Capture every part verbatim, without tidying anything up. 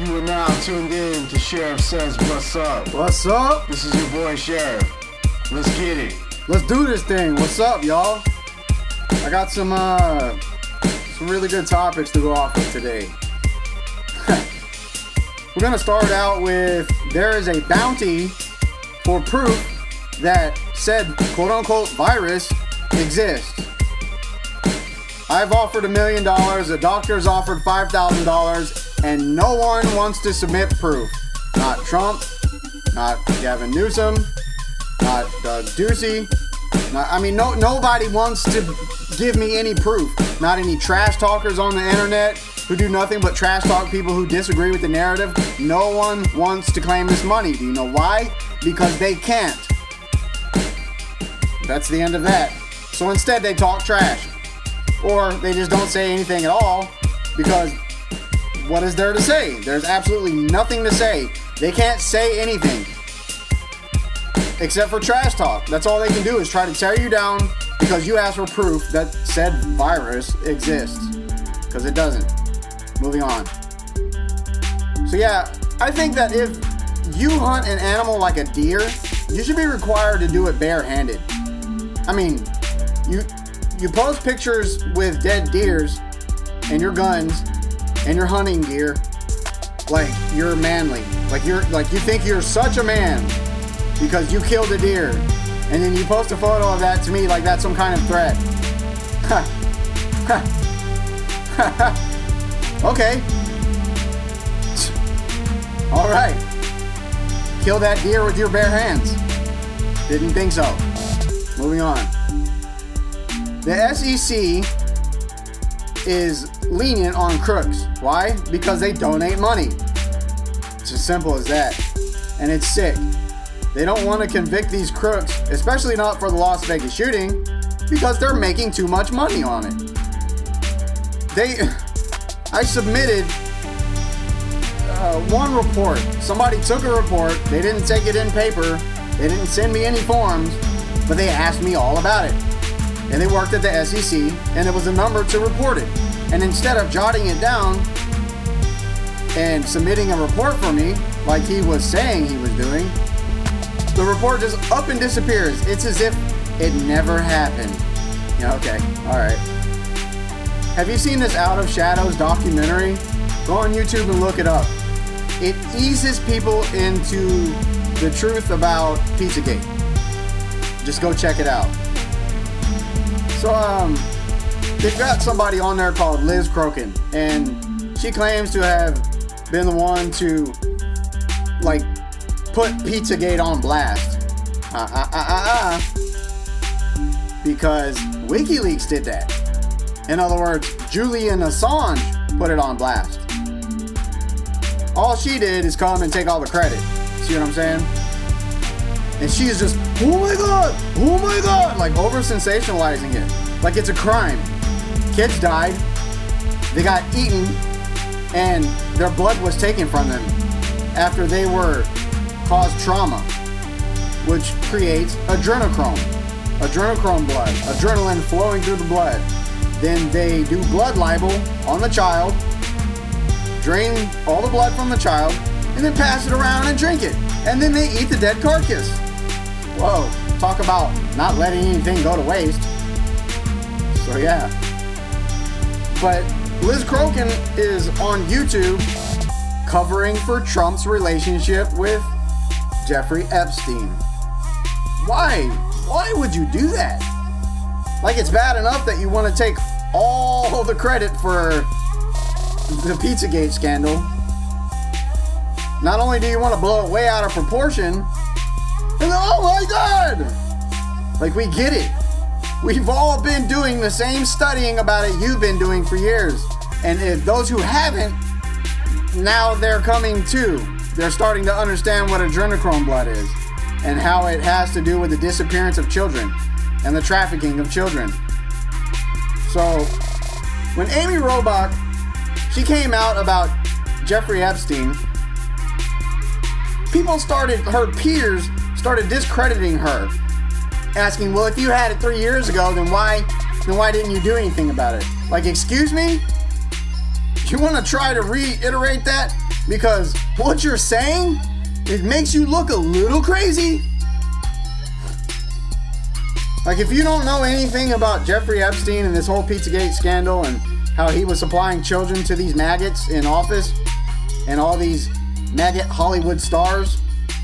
You are now tuned in to Sheriff Says What's Up. What's up? This is your boy Sheriff. Let's get it. Let's do this thing. What's up, y'all? I got some uh some really good topics to go off of today. We're gonna start out with there is a bounty for proof that said quote-unquote virus exists. I've offered a million dollars, the doctor's offered five thousand dollars, and no one wants to submit proof. Not Trump, not Gavin Newsom, not Doug Ducey. Not, I mean, no, nobody wants to give me any proof. Not any trash talkers on the internet who do nothing but trash talk people who disagree with the narrative. No one wants to claim this money. Do you know why? Because they can't. That's the end of that. So instead they talk trash. Or they just don't say anything at all, because what is there to say? There's absolutely nothing to say. They can't say anything except for trash talk. That's all they can do is try to tear you down because you asked for proof that said virus exists, because it doesn't. Moving on. So yeah, I think that if you hunt an animal like a deer, you should be required to do it barehanded. I mean, you you post pictures with dead deers and your guns and your hunting gear like you're manly, like you're like you think you're such a man because you killed a deer, and then you post a photo of that to me like that's some kind of threat. Okay. All right. Kill that deer with your bare hands. Didn't think so. Moving on. The S E C is lenient on crooks. Why? Because they donate money. It's as simple as that. And it's sick. They don't want to convict these crooks, especially not for the Las Vegas shooting, because they're making too much money on it. They, I submitted uh, one report. Somebody took a report. They didn't take it in paper. They didn't send me any forms, but they asked me all about it. And they worked at the S E C, and it was a number to report it. And instead of jotting it down and submitting a report for me, like he was saying he was doing, the report just up and disappears. It's as if it never happened. Yeah, okay, alright. Have you seen this Out of Shadows documentary? Go on YouTube and look it up. It eases people into the truth about Pizzagate. Just go check it out. So, um, they've got somebody on there called Liz Crokin, and she claims to have been the one to, like, put Pizzagate on blast. Uh, uh, uh, uh, uh. Because WikiLeaks did that. In other words, Julian Assange put it on blast. All she did is come and take all the credit. See what I'm saying? And she's just, oh my god, oh my god, like over sensationalizing it. Like it's a crime. Kids died, they got eaten, and their blood was taken from them after they were caused trauma, which creates adrenochrome. Adrenochrome blood, adrenaline flowing through the blood. Then they do blood libel on the child, drain all the blood from the child, and then pass it around and drink it. And then they eat the dead carcass. Whoa, talk about not letting anything go to waste. So yeah. But Liz Crokin is on YouTube covering for Trump's relationship with Jeffrey Epstein. Why? Why would you do that? Like it's bad enough that you want to take all the credit for the Pizzagate scandal. Not only do you want to blow it way out of proportion, and oh my god! Like we get it. We've all been doing the same studying about it you've been doing for years. And if those who haven't, now they're coming too. They're starting to understand what adrenochrome blood is and how it has to do with the disappearance of children and the trafficking of children. So, when Amy Robach, she came out about Jeffrey Epstein, people started, her peers started discrediting her, asking, well, if you had it three years ago, then why, then why didn't you do anything about it? Like, excuse me? You want to try to reiterate that? Because what you're saying, it makes you look a little crazy. Like, if you don't know anything about Jeffrey Epstein and this whole Pizzagate scandal and how he was supplying children to these maggots in office and all these maggot Hollywood stars,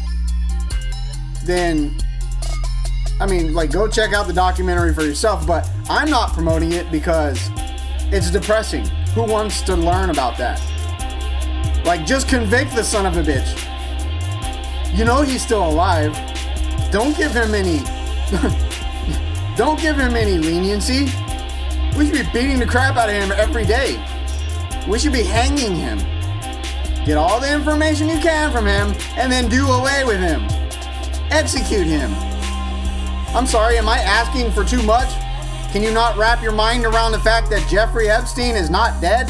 then, I mean, like, go check out the documentary for yourself. But I'm not promoting it because it's depressing. Who wants to learn about that? Like, just convict the son of a bitch. You know he's still alive. Don't give him any... Don't give him any leniency. We should be beating the crap out of him every day. We should be hanging him. Get all the information you can from him and then do away with him. Execute him. I'm sorry, am I asking for too much? Can you not wrap your mind around the fact that Jeffrey Epstein is not dead?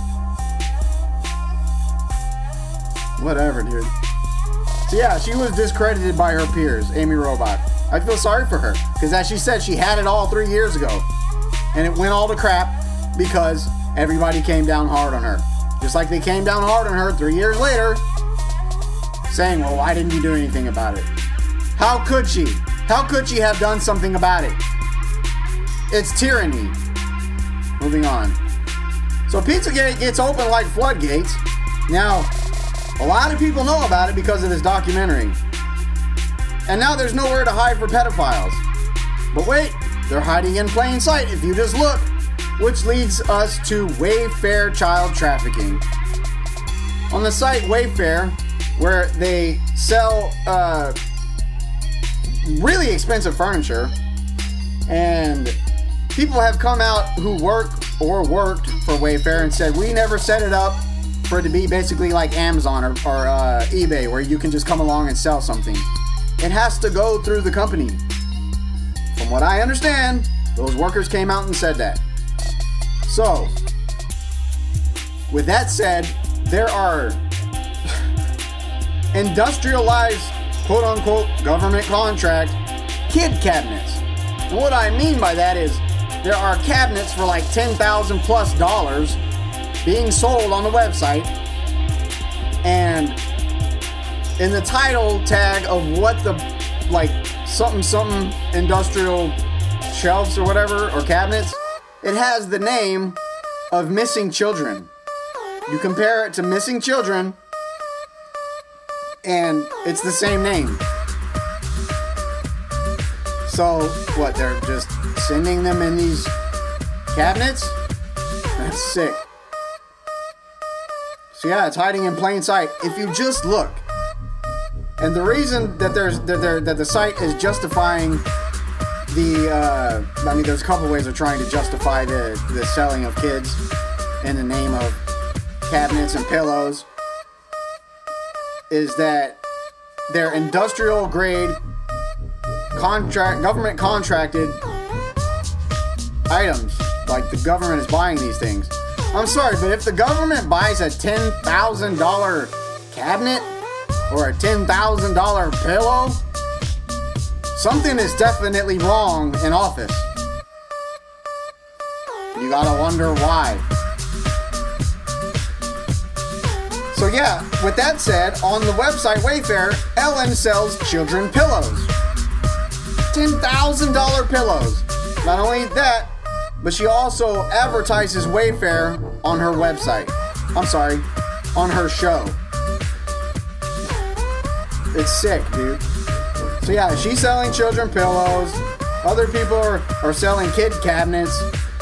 Whatever, dude. So yeah, she was discredited by her peers, Amy Robach. I feel sorry for her, because as she said, she had it all three years ago. And it went all to crap because everybody came down hard on her. Just like they came down hard on her three years later, saying, well, why didn't you do anything about it? How could she? How could she have done something about it? It's tyranny. Moving on. So Pizzagate gets open like floodgates. Now, a lot of people know about it because of this documentary. And now there's nowhere to hide for pedophiles. But wait, they're hiding in plain sight if you just look. Which leads us to Wayfair child trafficking. On the site Wayfair, where they sell uh, really expensive furniture, and people have come out who work or worked for Wayfair and said, we never set it up for it to be basically like Amazon or, or uh, eBay, where you can just come along and sell something. It has to go through the company. From what I understand, those workers came out and said that. So, with that said, there are industrialized, quote-unquote, government contract kid cabinets. And what I mean by that is there are cabinets for like ten thousand plus dollars being sold on the website, and in the title tag of what the, like, something something industrial shelves or whatever, or cabinets, it has the name of Missing Children. You compare it to Missing Children, and it's the same name. So, what, they're just sending them in these cabinets? That's sick. So yeah, it's hiding in plain sight. If you just look. And the reason that there's that, there, that the site is justifying the, uh, I mean, there's a couple ways of trying to justify the, the selling of kids in the name of cabinets and pillows, is that they're industrial grade, contract, government contracted items. Like, the government is buying these things. I'm sorry, but if the government buys a ten thousand dollars cabinet or a ten thousand dollars pillow, something is definitely wrong in office. You gotta wonder why. So yeah, with that said, on the website Wayfair, Ellen sells children pillows. ten thousand dollars pillows. Not only that, but she also advertises Wayfair on her website. I'm sorry, on her show. It's sick, dude. So yeah, she's selling children pillows. Other people are, are selling kid cabinets.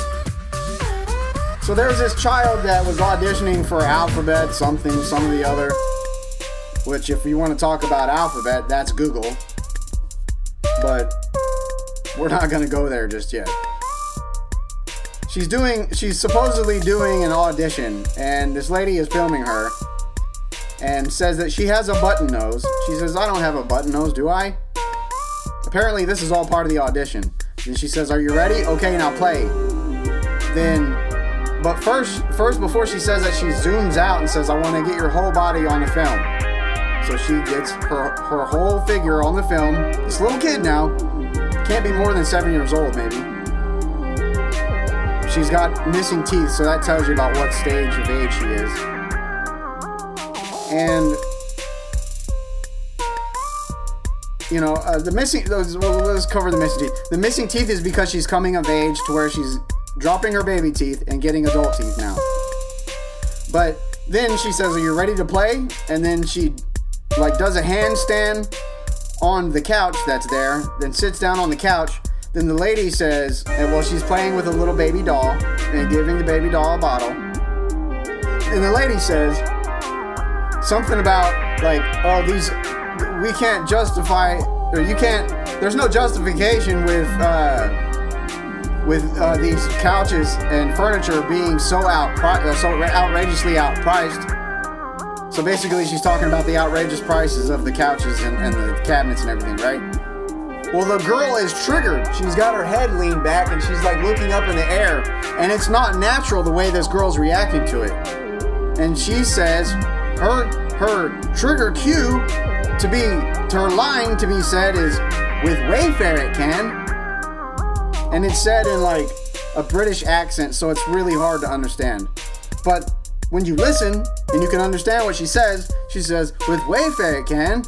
So there's this child that was auditioning for Alphabet, something, some of the other. Which, if you want to talk about Alphabet, that's Google. But we're not going to go there just yet. She's doing, she's supposedly doing an audition, and this lady is filming her and says that she has a button nose. She says, I don't have a button nose, do I? Apparently this is all part of the audition. And she says, are you ready? Okay, now play. Then, but first, first before she says that, she zooms out and says, I want to get your whole body on the film. So she gets her, her whole figure on the film. This little kid now, can't be more than seven years old maybe. She's got missing teeth, so that tells you about what stage of age she is. And you know, uh, the missing, those, well, let's cover the missing teeth. The missing teeth is because she's coming of age to where she's dropping her baby teeth and getting adult teeth now. But then she says, are you ready to play? And then she like does a handstand on the couch that's there, then sits down on the couch. Then the lady says, and well, she's playing with a little baby doll and giving the baby doll a bottle. And the lady says something about like, oh, these, we can't justify, or you can't, there's no justification with uh, with uh, these couches and furniture being so out, uh, so outrageously outpriced. So basically she's talking about the outrageous prices of the couches and, and the cabinets and everything, right? Well, the girl is triggered. She's got her head leaned back and she's like looking up in the air, and it's not natural the way this girl's reacting to it. And she says her her trigger cue to be, to her line to be said is, with Wayfair it can. And it's said in like a British accent, so it's really hard to understand. But when you listen and you can understand what she says, she says, with Wayfair it can.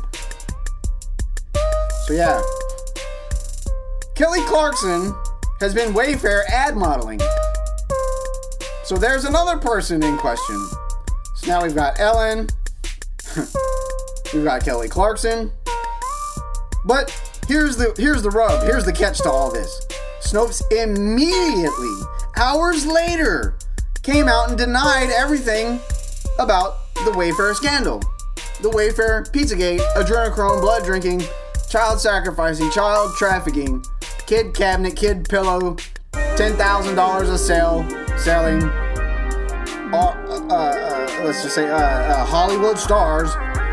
So yeah. Kelly Clarkson has been Wayfair ad modeling. So there's another person in question. So now we've got Ellen. We've got Kelly Clarkson. But here's the here's the rub. Here's the catch to all this. Snopes immediately, hours later, came out and denied everything about the Wayfair scandal. The Wayfair Pizzagate, adrenochrome, blood drinking, child sacrificing, child trafficking, kid cabinet, kid pillow, ten thousand dollars a sale, selling, uh, uh, uh, let's just say, uh, uh, Hollywood stars.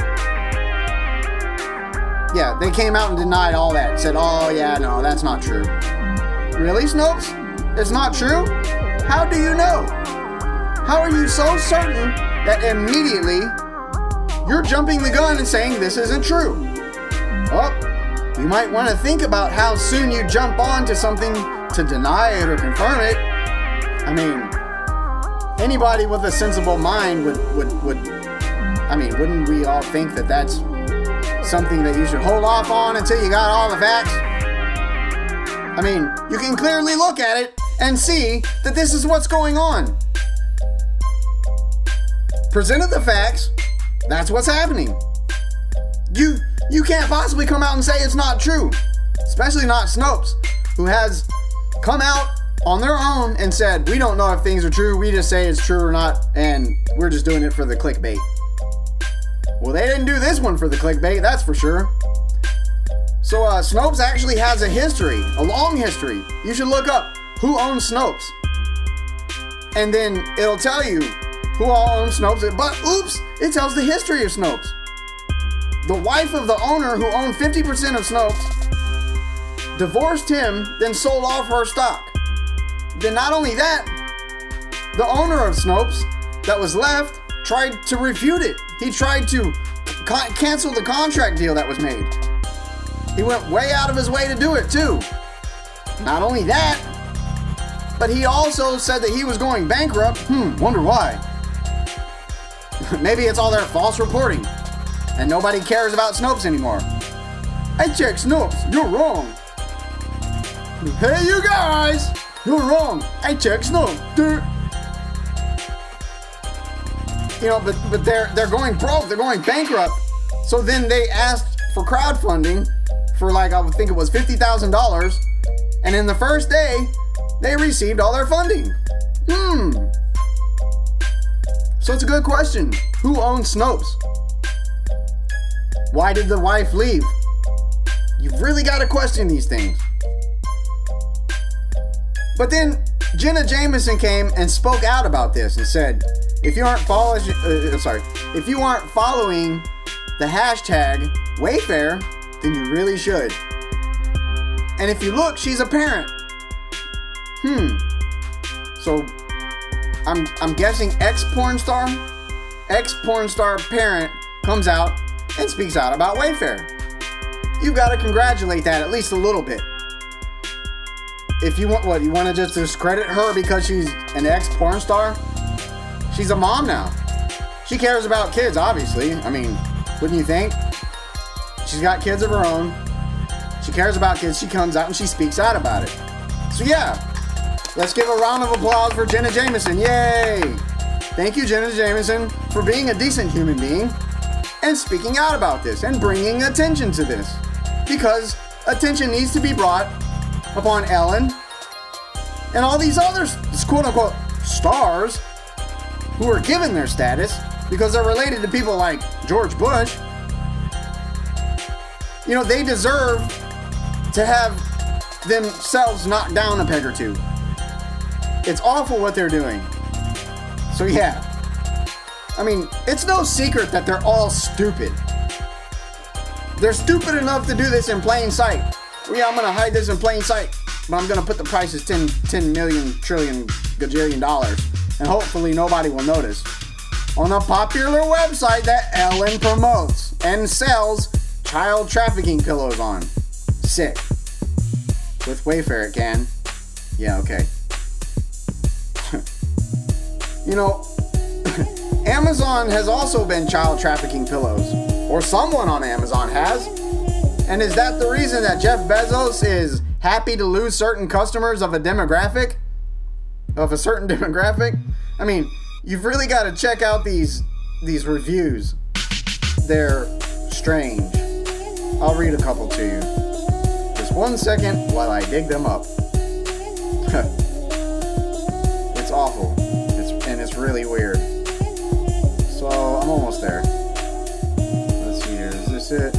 Yeah, they came out and denied all that. Said, oh yeah, no, that's not true. Really, Snopes? It's not true? How do you know? How are you so certain that immediately you're jumping the gun and saying this isn't true? Oh, you might want to think about how soon you jump on to something to deny it or confirm it. I mean, anybody with a sensible mind would, would, would, I mean, wouldn't we all think that that's something that you should hold off on until you got all the facts? I mean, you can clearly look at it and see that this is what's going on. Presented the facts, that's what's happening. You you can't possibly come out and say it's not true, especially not Snopes, who has come out on their own and said, we don't know if things are true, we just say it's true or not, and we're just doing it for the clickbait. Well, they didn't do this one for the clickbait, that's for sure. So uh, Snopes actually has a history, a long history. You should look up who owns Snopes. And then it'll tell you who all owns Snopes. But oops, it tells the history of Snopes. The wife of the owner who owned fifty percent of Snopes divorced him, then sold off her stock. Then not only that, the owner of Snopes that was left tried to refute it. He tried to ca- cancel the contract deal that was made. He went way out of his way to do it too. Not only that, but he also said that he was going bankrupt. Hmm, wonder why. Maybe it's all their false reporting and nobody cares about Snopes anymore. I checked Snopes, you're wrong. Hey you guys, you're wrong. I checked Snopes. Duh. You know, but but they're they're going broke, they're going bankrupt. So then they asked for crowdfunding for like, I would think it was fifty thousand dollars. And in the first day, they received all their funding. Hmm. So it's a good question. Who owns Snopes? Why did the wife leave? You've really got to question these things. But then Jenna Jameson came and spoke out about this and said, if you aren't following, uh, sorry, if you aren't following the hashtag Wayfair, then you really should. And if you look, she's a parent. Hmm. So I'm I'm guessing ex-porn star, ex-porn star parent comes out and speaks out about Wayfair. You've got to congratulate that at least a little bit. If you want, what, you want to just discredit her because she's an ex-porn star? She's a mom now. She cares about kids, obviously. I mean, wouldn't you think? She's got kids of her own. She cares about kids. She comes out and she speaks out about it. So yeah, let's give a round of applause for Jenna Jameson. Yay! Thank you, Jenna Jameson, for being a decent human being and speaking out about this and bringing attention to this. Because attention needs to be brought upon Ellen and all these other quote-unquote stars who are given their status because they're related to people like George Bush. You know, they deserve to have themselves knocked down a peg or two. It's awful what they're doing. So yeah, I mean, it's no secret that they're all stupid. They're stupid enough to do this in plain sight. Well, yeah, I'm gonna hide this in plain sight, but I'm gonna put the price as ten, ten million trillion gajillion dollars, and hopefully nobody will notice. On a popular website that Ellen promotes and sells child trafficking pillows on. Sick. With Wayfair it can. Yeah, okay. You know, Amazon has also been child trafficking pillows. Or someone on Amazon has. And is that the reason that Jeff Bezos is happy to lose certain customers of a demographic? Of a certain demographic? I mean, you've really got to check out these these reviews. They're strange. I'll read a couple to you. Just one second while I dig them up. It's awful. It's, and it's really weird. So, I'm almost there. Let's see here. Is this it?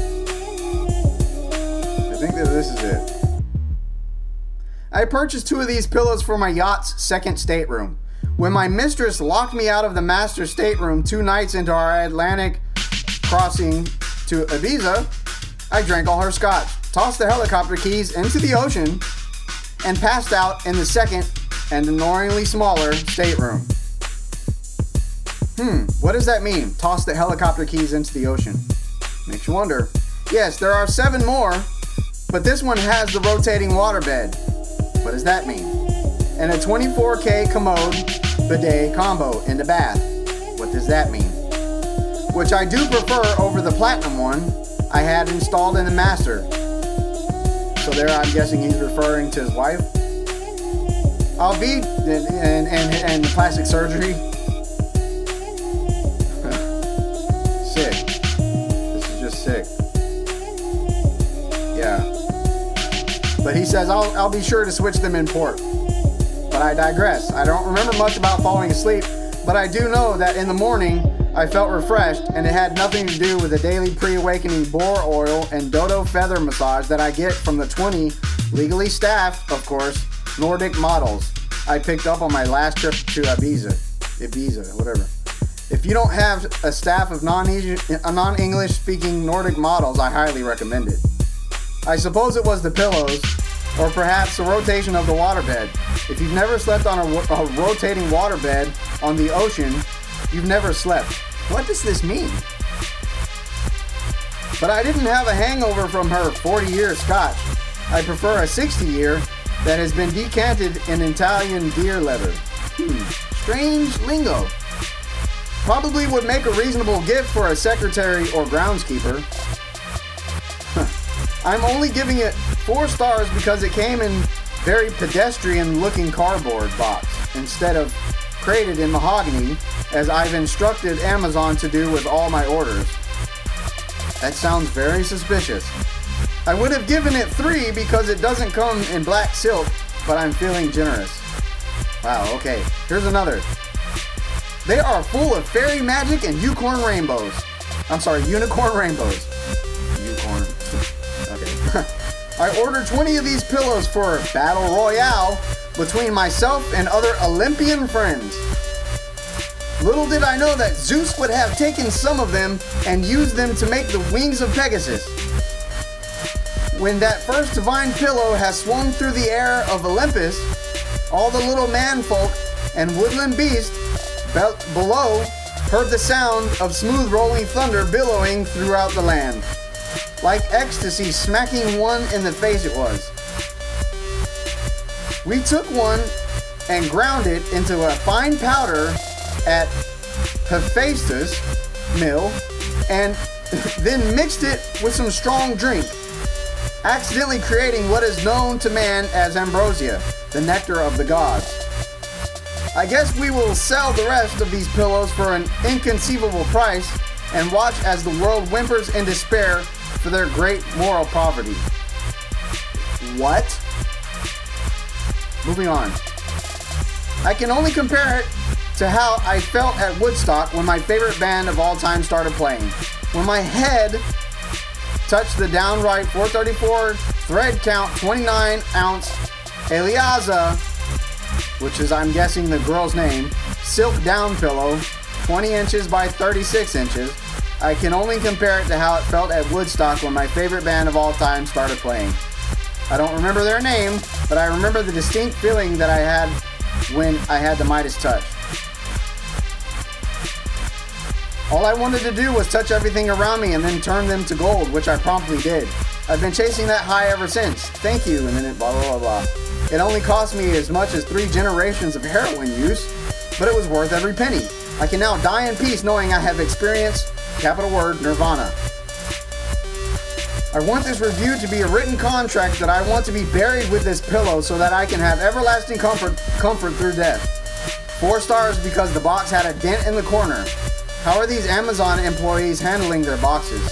I think that this is it. I purchased two of these pillows for my yacht's second stateroom. When my mistress locked me out of the master stateroom two nights into our Atlantic crossing to Ibiza, I drank all her scotch, tossed the helicopter keys into the ocean, and passed out in the second and annoyingly smaller stateroom. Hmm, what does that mean? Toss the helicopter keys into the ocean. Makes you wonder. Yes, there are seven more, but this one has the rotating waterbed. What does that mean? And a twenty-four K commode bidet combo in the bath. What does that mean? Which I do prefer over the platinum one I had installed in the master. So there I'm guessing he's referring to his wife. I'll be and and and plastic surgery. Sick. This is just sick. Yeah. But he says I'll I'll be sure to switch them in port. But I digress. I don't remember much about falling asleep, but I do know that in the morning I felt refreshed, and it had nothing to do with the daily pre-awakening boar oil and dodo feather massage that I get from the twenty, legally staffed, of course, Nordic models I picked up on my last trip to Ibiza. Ibiza, whatever. If you don't have a staff of non-English speaking Nordic models, I highly recommend it. I suppose it was the pillows, or perhaps the rotation of the waterbed. If you've never slept on a, a rotating waterbed on the ocean, you've never slept. What does this mean? But I didn't have a hangover from her forty-year scotch. I prefer a sixty-year that has been decanted in Italian deer leather. Hmm, strange lingo. Probably would make a reasonable gift for a secretary or groundskeeper. I'm only giving it four stars because it came in very pedestrian-looking cardboard box instead of created in mahogany, as I've instructed Amazon to do with all my orders. That sounds very suspicious. I would have given it three because it doesn't come in black silk, but I'm feeling generous. Wow, okay. Here's another. They are full of fairy magic and unicorn rainbows. I'm sorry, unicorn rainbows. Unicorn. Okay. I ordered twenty of these pillows for Battle Royale between myself and other Olympian friends. Little did I know that Zeus would have taken some of them and used them to make the wings of Pegasus. When that first divine pillow has swung through the air of Olympus, all the little manfolk and woodland beasts be- below heard the sound of smooth rolling thunder billowing throughout the land. Like ecstasy smacking one in the face it was. We took one and ground it into a fine powder at Hephaestus meal and then mixed it with some strong drink, accidentally creating what is known to man as ambrosia, the nectar of the gods. I guess we will sell the rest of these pillows for an inconceivable price and watch as the world whimpers in despair for their great moral poverty. What? Moving on. I can only compare it to how I felt at Woodstock when my favorite band of all time started playing. When my head touched the downright four thirty-four thread count twenty-nine ounce Eliaza, which is, I'm guessing, the girl's name, silk down pillow, twenty inches by thirty-six inches. I can only compare it to how it felt at Woodstock when my favorite band of all time started playing. I don't remember their name, but I remember the distinct feeling that I had when I had the Midas touch. All I wanted to do was touch everything around me and then turn them to gold, which I promptly did. I've been chasing that high ever since. Thank you, and then it blah blah blah blah. It only cost me as much as three generations of heroin use, but it was worth every penny. I can now die in peace knowing I have experienced, capital word, nirvana. I want this review to be a written contract that I want to be buried with this pillow so that I can have everlasting comfort, comfort through death. Four stars because the box had a dent in the corner. How are these Amazon employees handling their boxes?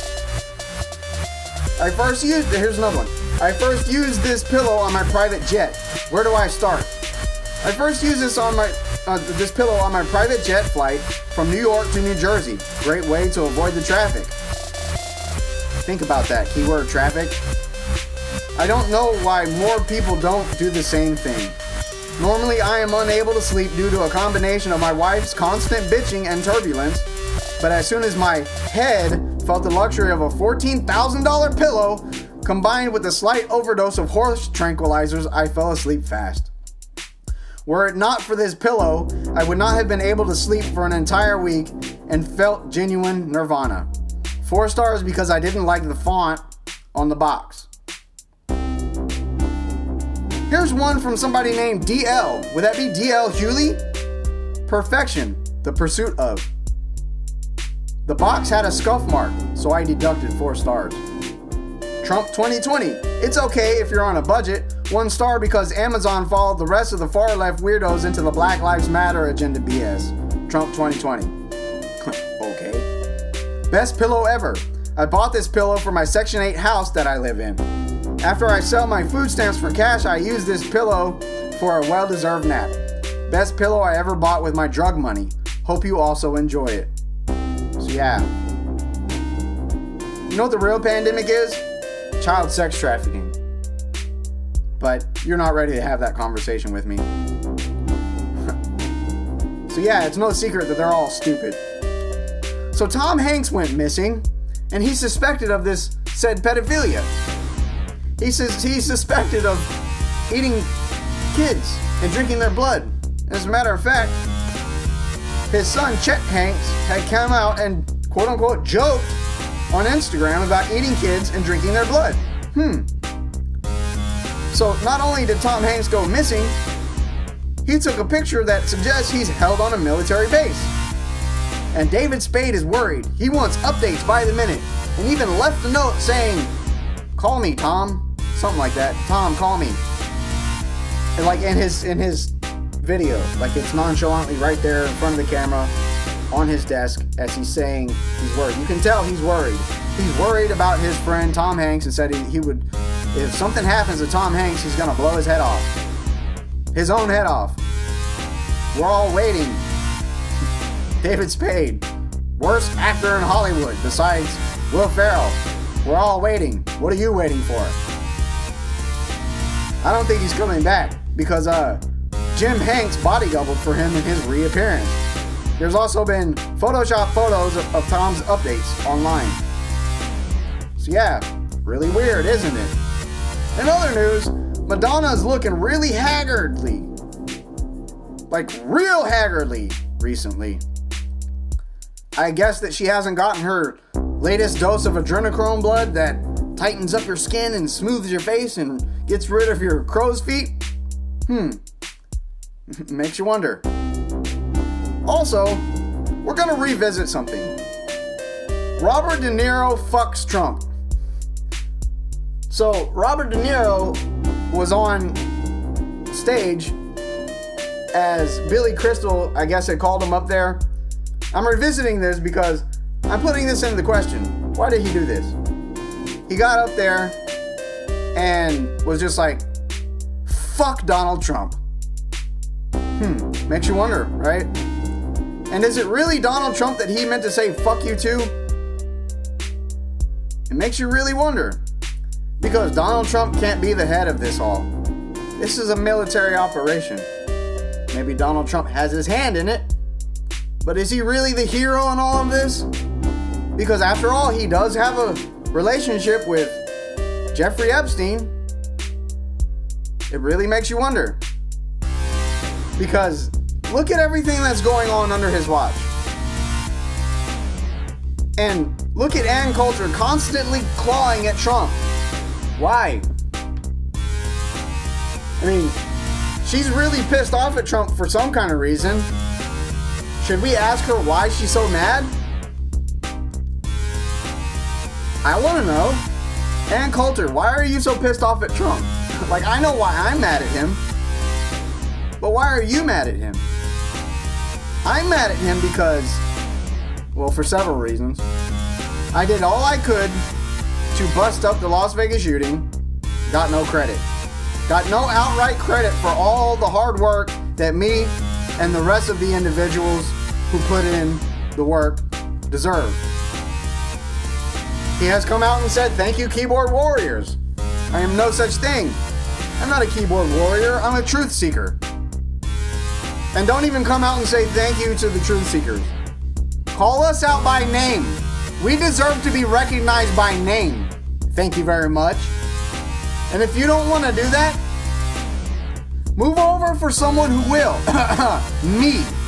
I first used, here's another one. I first used this pillow on my private jet. Where do I start? I first used this on my uh, this pillow on my private jet flight from New York to New Jersey. Great way to avoid the traffic. Think about that, keyword traffic. I don't know why more people don't do the same thing. Normally I am unable to sleep due to a combination of my wife's constant bitching and turbulence, but as soon as my head felt the luxury of a fourteen thousand dollars pillow, combined with a slight overdose of horse tranquilizers, I fell asleep fast. Were it not for this pillow, I would not have been able to sleep for an entire week and felt genuine nirvana. Four stars because I didn't like the font on the box. Here's one from somebody named D L. Would that be D L Hewley? Perfection, the pursuit of. The box had a scuff mark, so I deducted four stars. Trump twenty twenty. It's okay if you're on a budget. One star because Amazon followed the rest of the far left weirdos into the Black Lives Matter agenda B S. Trump twenty twenty. Okay. Best pillow ever. I bought this pillow for my Section eight house that I live in. After I sell my food stamps for cash, I use this pillow for a well-deserved nap. Best pillow I ever bought with my drug money. Hope you also enjoy it. So yeah. You know what the real pandemic is? Child sex trafficking. But you're not ready to have that conversation with me. So yeah, it's no secret that they're all stupid. So Tom Hanks went missing, and he's suspected of this said pedophilia. He says he's suspected of eating kids and drinking their blood. As a matter of fact, his son Chet Hanks had come out and quote-unquote joked on Instagram about eating kids and drinking their blood. Hmm. So not only did Tom Hanks go missing, he took a picture that suggests he's held on a military base. And David Spade is worried. He wants updates by the minute, and even left a note saying, "Call me, Tom." Something like that. Tom, call me. And like in his in his video, like it's nonchalantly right there in front of the camera on his desk as he's saying he's worried. You can tell he's worried. He's worried about his friend Tom Hanks and said he, he would, if something happens to Tom Hanks, he's gonna blow his head off. His own head off. We're all waiting. David Spade, worst actor in Hollywood besides Will Ferrell. We're all waiting. What are you waiting for? I don't think he's coming back because uh, Jim Hanks body doubled for him in his reappearance. There's also been Photoshop photos of, of Tom's updates online. So yeah, really weird, isn't it? In other news, Madonna's looking really haggardly. Like real haggardly recently. I guess that she hasn't gotten her latest dose of adrenochrome blood that tightens up your skin and smooths your face and gets rid of your crow's feet. Hmm. Makes you wonder. Also, we're going to revisit something. Robert De Niro fucks Trump. So, Robert De Niro was on stage as Billy Crystal, I guess they called him up there. I'm revisiting this because I'm putting this into the question. Why did he do this? He got up there and was just like, fuck Donald Trump. Hmm, makes you wonder, right? And is it really Donald Trump that he meant to say fuck you to? It makes you really wonder. Because Donald Trump can't be the head of this all. This is a military operation. Maybe Donald Trump has his hand in it. But is he really the hero in all of this? Because after all, he does have a relationship with Jeffrey Epstein. It really makes you wonder. Because look at everything that's going on under his watch. And look at Ann Coulter constantly clawing at Trump. Why? I mean, she's really pissed off at Trump for some kind of reason. Should we ask her why she's so mad? I want to know. Ann Coulter, why are you so pissed off at Trump? Like, I know why I'm mad at him. But why are you mad at him? I'm mad at him because, well, for several reasons. I did all I could to bust up the Las Vegas shooting. Got no credit. Got no outright credit for all the hard work that me and the rest of the individuals who put in the work deserve. He has come out and said, thank you, keyboard warriors. I am no such thing. I'm not a keyboard warrior. I'm a truth seeker. And don't even come out and say thank you to the truth seekers. Call us out by name. We deserve to be recognized by name. Thank you very much. And if you don't want to do that, move over for someone who will. Me.